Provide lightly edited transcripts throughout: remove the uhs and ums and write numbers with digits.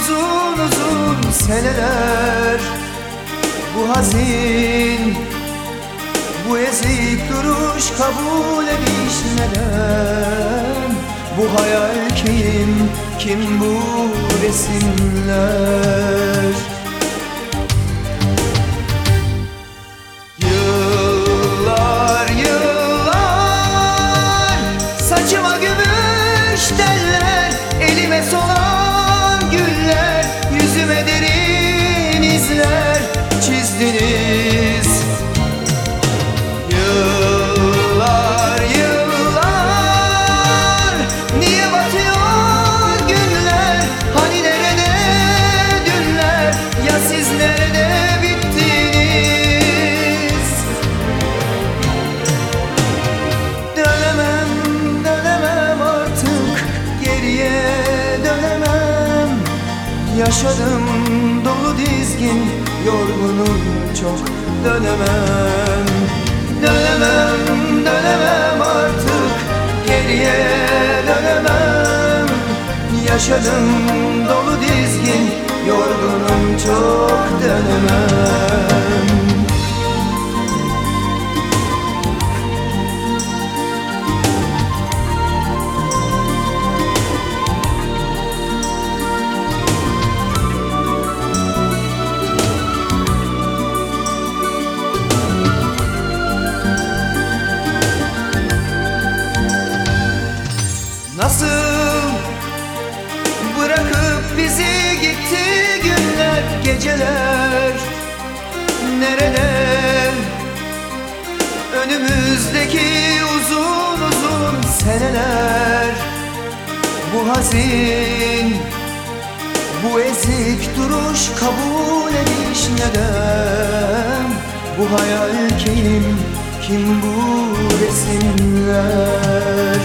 uzun uzun seneler. Bu hazin, bu ezik duruş kabul ediş neden? Bu hayal kim, kim bu resimler? Yıllar yıllar saçıma gümüş teller, elime solan güller, yüzüme derin izler çizdiniz. Yıllar yıllar niye batıyor günler? Hani nerede dünler? Ya siz nerede bittiniz? Dönemem, dönemem artık, geriye dönemem. Yaşadım dolu dizgin, yorgunum çok, dönemem. Dönemem, dönemem artık, geriye dönemem. Yaşadım dolu dizgin, yorgunum çok, dönemem. Nasıl bırakıp bizi gitti günler, geceler? Nerede önümüzdeki uzun uzun seneler? Bu hazin, bu ezik duruş kabul ediş neden? Bu hayal kim, kim bu resimler?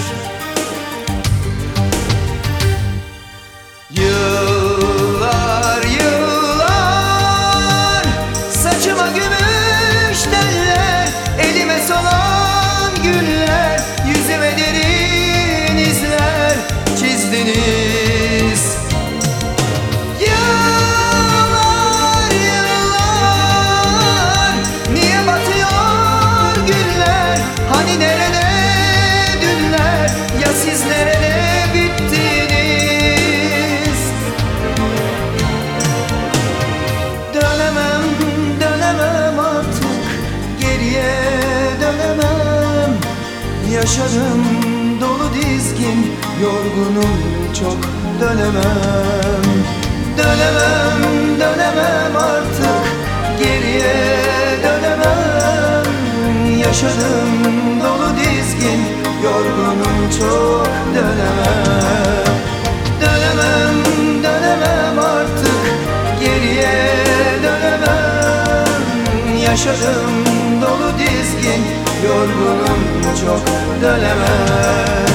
Yıllar yıllar saçıma gümüş teller, elime solan güller, yüzüme derin izler çizdiniz. Yıllar yıllar niye batıyor güller? Hani nerede dünler? Ya siz nerede bittiniz? Dönemem, dönemem artık, geriye dönemem. Yaşadım dolu dizgin, yorgunum çok, dönemem. Dönemem, dönemem artık, geriye dönemem. Yaşadım dolu dizgin, yorgunum çok, dönemem. Dönemem, dönemem artık, geriye dönemem. Yaşadım dolu dizgin, yorgunum çok, dönemem.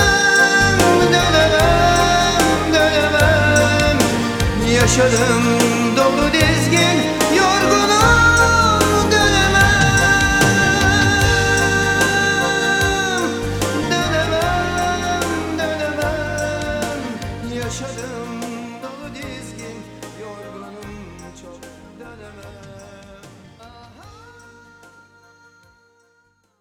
Dönemem, dönemem, dönemem. Yaşadım